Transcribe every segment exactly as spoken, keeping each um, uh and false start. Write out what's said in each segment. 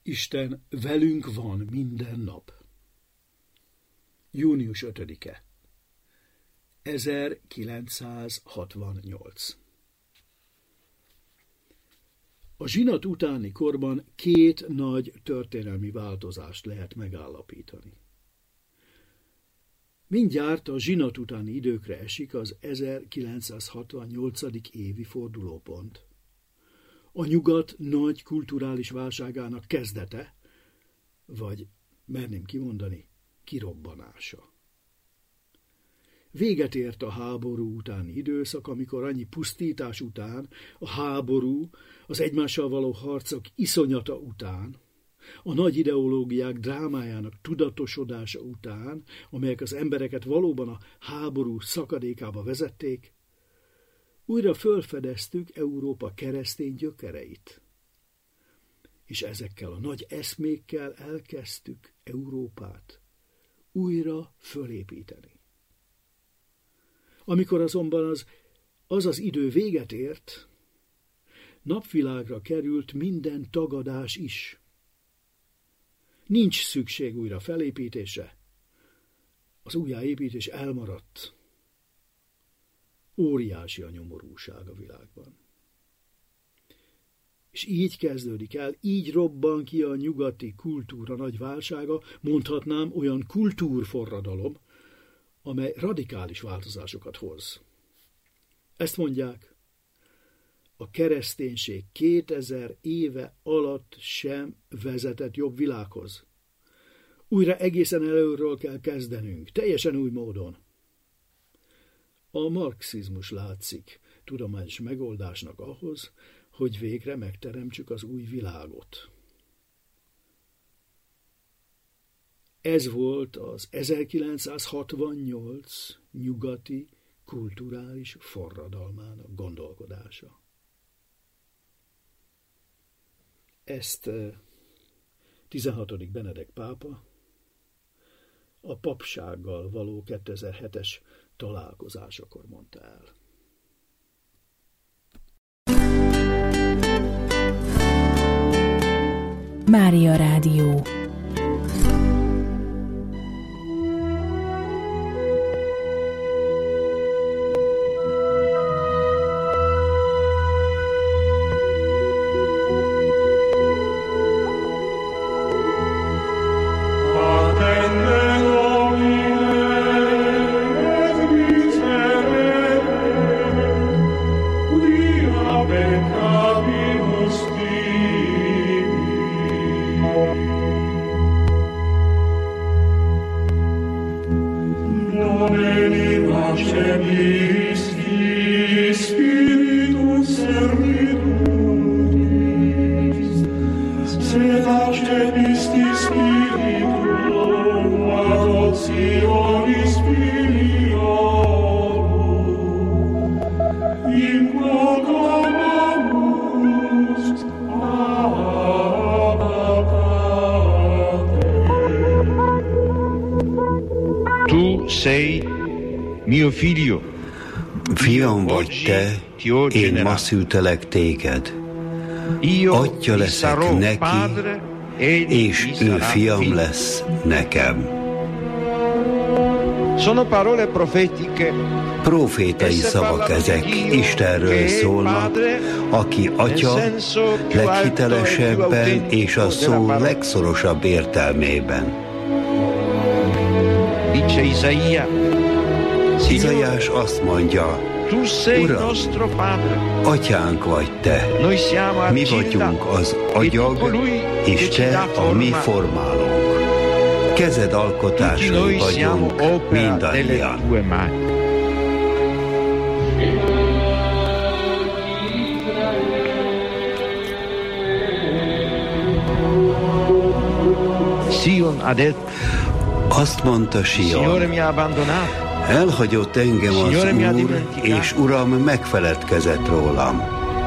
Isten velünk van minden nap. június ötödike. ezerkilencszázhatvannyolc. A zsinat utáni korban két nagy történelmi változást lehet megállapítani. Mindjárt a zsinat utáni időkre esik az ezerkilencszázhatvannyolcadik évi fordulópont. A nyugat nagy kulturális válságának kezdete, vagy merném kimondani, kirobbanása. Véget ért a háború utáni időszak, amikor annyi pusztítás után, a háború, az egymással való harcok iszonyata után, a nagy ideológiák drámájának tudatosodása után, amelyek az embereket valóban a háború szakadékába vezették, újra fölfedeztük Európa keresztény gyökereit. És ezekkel a nagy eszmékkel elkezdtük Európát újra fölépíteni. Amikor azonban az az, az idő véget ért, napvilágra került minden tagadás is. Nincs szükség újra felépítése, az újjáépítés elmaradt. Óriási a nyomorúság a világban. És így kezdődik el, így robban ki a nyugati kultúra nagy válsága, mondhatnám olyan kultúrforradalom, amely radikális változásokat hoz. Ezt mondják, a kereszténység kétezer éve alatt sem vezetett jobb világhoz. Újra egészen előről kell kezdenünk, teljesen új módon. A marxizmus látszik tudományos megoldásnak ahhoz, hogy végre megteremtsük az új világot. Ez volt az ezerkilencszázhatvannyolc nyugati kulturális forradalmának gondolkodása. Ezt tizenhatodik Benedek pápa a papsággal való kétezer-hetes találkozásakor mondta el. Mária Rádió. Fiam vagy te, én ma szültelek téged. Atya leszek neki, és ő fiam lesz nekem. Profétai szavak ezek, Istenről szólnak, aki atya leghitelesebben és a szó legszorosabb értelmében. Izaiás azt mondja, Uram, atyánk vagy te, mi vagyunk az agyag, és te a mi formálónk. Kezed alkotásai vagyunk mindannyian. Azt mondta Sion, elhagyott engem az Úr, és Uram megfeledkezett rólam.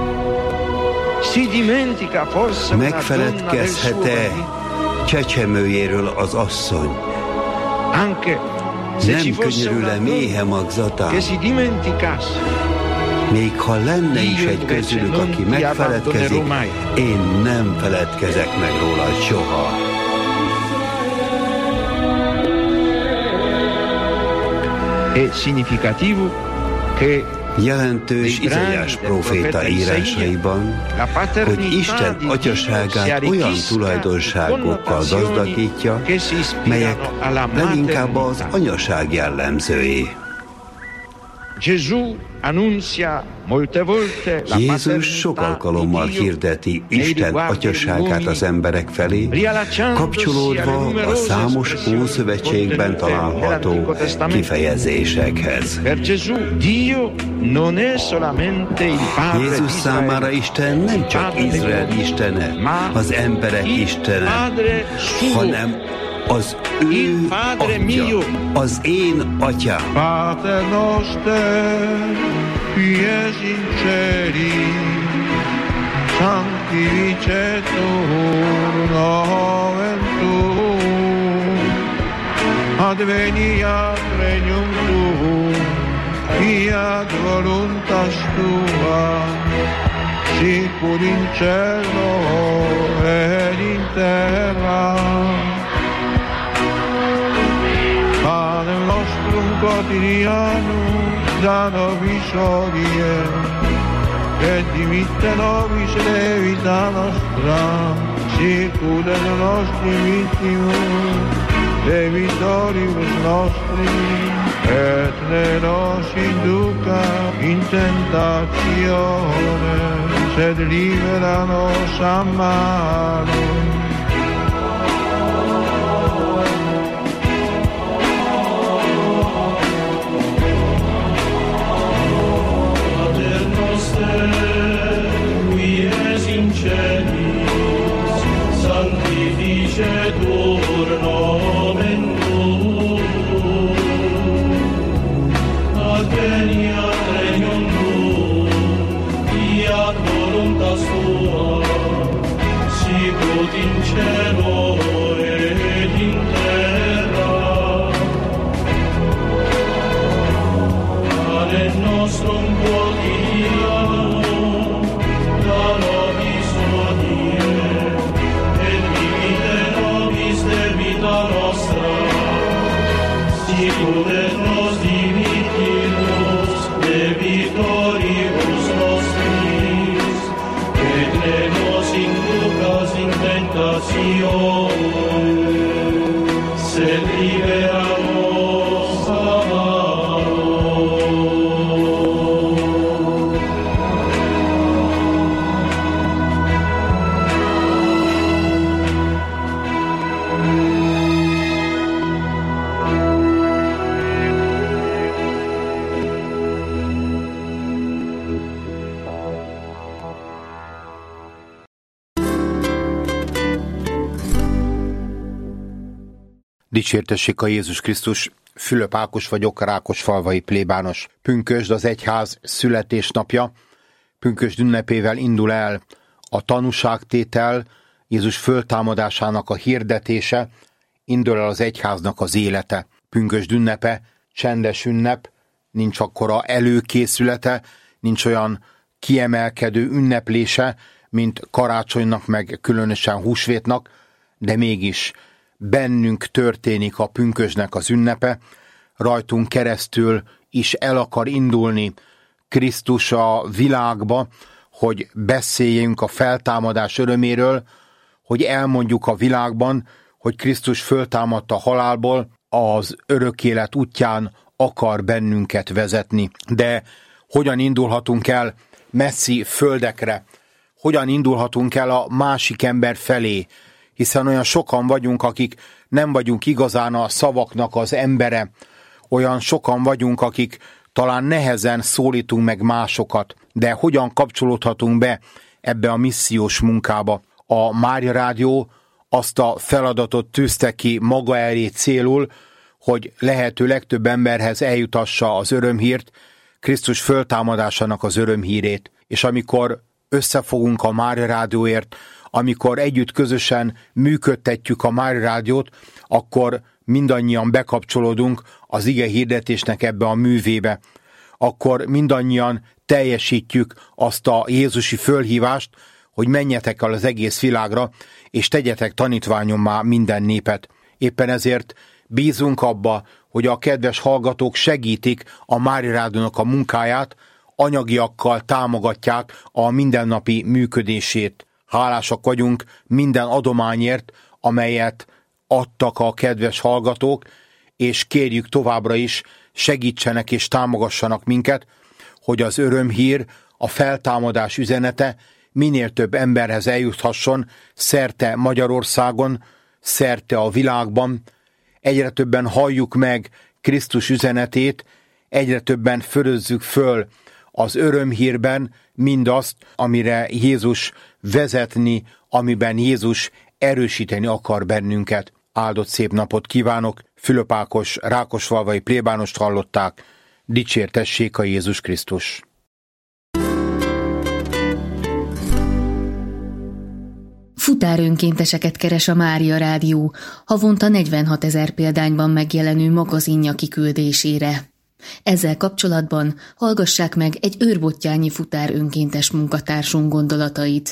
Megfeledkezhet-e csecsemőjéről az asszony? Nem könyörül-e méhe magzatán? Még ha lenne is egy közülük, aki megfeledkezik, én nem feledkezek meg rólad soha. È significativo che jelentős Izaiás próféta írásaiban, hogy Isten atyaságát olyan tulajdonságokkal gazdagítja, melyek leginkább az anyaság jellemzői. Jézus sok alkalommal hirdeti Isten atyaságát az emberek felé, kapcsolódva a számos Ószövetségben található kifejezésekhez. Jézus számára Isten nem csak Izrael istene, az emberek istene, hanem az ő atya, az én atyám. Pater noster, qui es in celi, sanctificetur nomen tuum, adveniat regnum tuum, fiat voluntas tua, sicur in cielo ed in terra. Panem nostrum quotidianum da nobis hodie, et dimitte nobis debita nostra, sicur et nostri vittimus debitoribus nostri, et ne nos induca in tentatione, sed libera nos a malo. Sanctificetur nomen tuum, adveniat regnum tuum, fiat voluntas tua, sicut in cielo et in terra. Panem nostrum quotidianum da nobis hodie, nostra, sicur et nos dimittimus debitoribus nostris, et ne nos inducas in tentatione, sed libera nos a malo. Dicsértessék a Jézus Krisztus, Fülöp Ákos vagyok, rákosfalvai plébános. Pünkösd az egyház születésnapja, pünkösd ünnepével indul el a tanúságtétel, Jézus föltámadásának a hirdetése, indul el az egyháznak az élete. Pünkösd ünnepe csendes ünnep, nincs akkora előkészülete, nincs olyan kiemelkedő ünneplése, mint karácsonynak, meg különösen húsvétnak, de mégis bennünk történik a pünkösdnek az ünnepe, rajtunk keresztül is el akar indulni Krisztus a világba, hogy beszéljünk a feltámadás öröméről, hogy elmondjuk a világban, hogy Krisztus föltámadt a halálból, az örök élet útján akar bennünket vezetni. De hogyan indulhatunk el messzi földekre? Hogyan indulhatunk el a másik ember felé? Hiszen olyan sokan vagyunk, akik nem vagyunk igazán a szavaknak az embere, olyan sokan vagyunk, akik talán nehezen szólítunk meg másokat, de hogyan kapcsolódhatunk be ebbe a missziós munkába? A Mária Rádió azt a feladatot tűzte ki maga elé célul, hogy lehető legtöbb emberhez eljutassa az örömhírt, Krisztus föltámadásának az örömhírét. És amikor összefogunk a Mária Rádióért, amikor együtt közösen működtetjük a Mária Rádiót, akkor mindannyian bekapcsolódunk az ige hirdetésnek ebbe a művébe. akkor mindannyian teljesítjük azt a jézusi fölhívást, hogy menjetek el az egész világra, és tegyetek tanítványommá minden népet. Éppen ezért bízunk abba, hogy a kedves hallgatók segítik a Mária Rádiónak a munkáját, anyagiakkal támogatják a mindennapi működését. Hálásak vagyunk minden adományért, amelyet adtak a kedves hallgatók, és kérjük továbbra is, segítsenek és támogassanak minket, hogy az örömhír, a feltámadás üzenete minél több emberhez eljuthasson szerte Magyarországon, szerte a világban. Egyre többen halljuk meg Krisztus üzenetét, egyre többen fölözzük föl az örömhírben mindazt, amire Jézus vezetni, amiben Jézus erősíteni akar bennünket. Áldott szép napot kívánok! Fülöp Ákos, rákosfalvai plébánost hallották. Dicsértessék a Jézus Krisztus! Futárönkénteseket keres a Mária Rádió, havonta negyvenhat ezer példányban megjelenő magazinja kiküldésére. Ezzel kapcsolatban hallgassák meg egy őrbottyányi futárönkéntes munkatársunk gondolatait.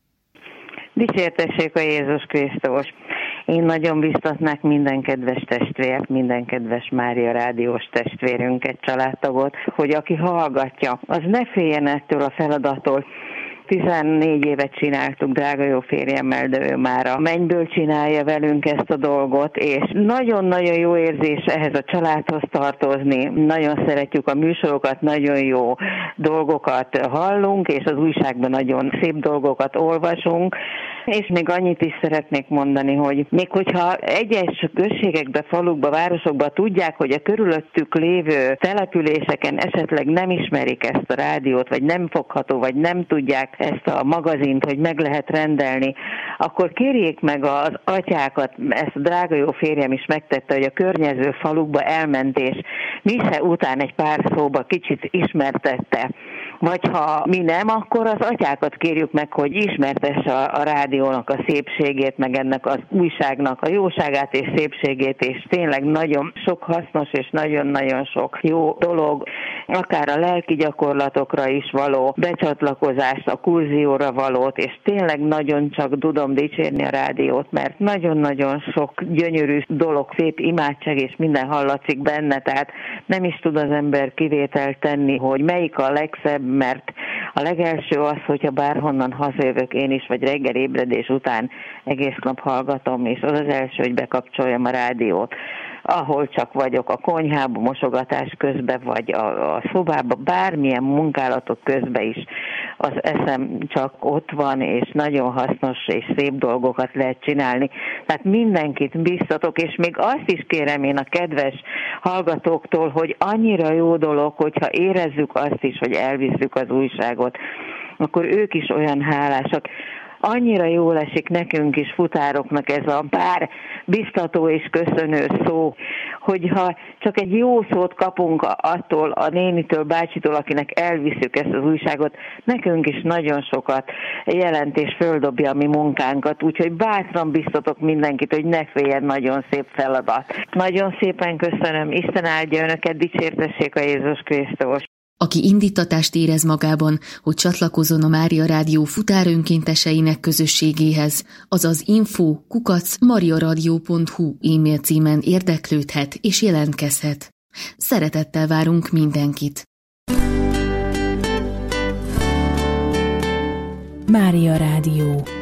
Dicsértessék a Jézus Krisztus! Én nagyon biztatnák minden kedves testvért, minden kedves Mária Rádiós testvérünket, családtagot, hogy aki hallgatja, az ne féljen ettől a feladattól. tizennégy évet csináltuk drága jó férjemmel, de ő már a mennyből csinálja velünk ezt a dolgot, és nagyon-nagyon jó érzés ehhez a családhoz tartozni. Nagyon szeretjük a műsorokat, nagyon jó dolgokat hallunk, és az újságban nagyon szép dolgokat olvasunk. És még annyit is szeretnék mondani, hogy még hogyha egyes községekbe, falukba, városokba tudják, hogy a körülöttük lévő településeken esetleg nem ismerik ezt a rádiót, vagy nem fogható, vagy nem tudják ezt a magazint, hogy meg lehet rendelni, akkor kérjék meg az atyákat, ezt a drága jó férjem is megtette, hogy a környező falukba elment, és mise után egy pár szóba kicsit ismertette. Vagy ha mi nem, akkor az atyákat kérjük meg, hogy ismertesse a, a rádiónak a szépségét, meg ennek az újságnak a jóságát és szépségét, és tényleg nagyon sok hasznos és nagyon-nagyon sok jó dolog, akár a lelki gyakorlatokra is való becsatlakozást, a kurzióra valót, és tényleg nagyon csak tudom dicsérni a rádiót, mert nagyon-nagyon sok gyönyörű dolog, szép imádság és minden hallatszik benne, tehát nem is tud az ember kivételt tenni, hogy melyik a legszebb, mert a legelső az, hogyha bárhonnan hazajövök én is, vagy reggel ébredés után egész nap hallgatom, és az az első, hogy bekapcsoljam a rádiót. Ahol csak vagyok, a konyhában, mosogatás közben, vagy a, a szobában, bármilyen munkálatok közben is az eszem csak ott van, és nagyon hasznos és szép dolgokat lehet csinálni. Tehát mindenkit biztatok, és még azt is kérem én a kedves hallgatóktól, hogy annyira jó dolog, hogyha érezzük azt is, hogy elvisszük az újságot, akkor ők is olyan hálásak. Annyira jól esik nekünk is, futároknak ez a pár biztató és köszönő szó, hogyha csak egy jó szót kapunk attól a nénitől, bácsitól, akinek elviszük ezt az újságot, nekünk is nagyon sokat jelent és földobja a mi munkánkat, úgyhogy bátran biztatok mindenkit, hogy ne féljen, nagyon szép feladat. Nagyon szépen köszönöm, Isten áldja önöket, dicsértessék a Jézus Krisztus! Aki indítatást érez magában, hogy csatlakozzon a Mária Rádió futárönkénteseinek közösségéhez, azaz info kukac mariaradio pont hu e-mail címen érdeklődhet és jelentkezhet. Szeretettel várunk mindenkit! Mária Rádió.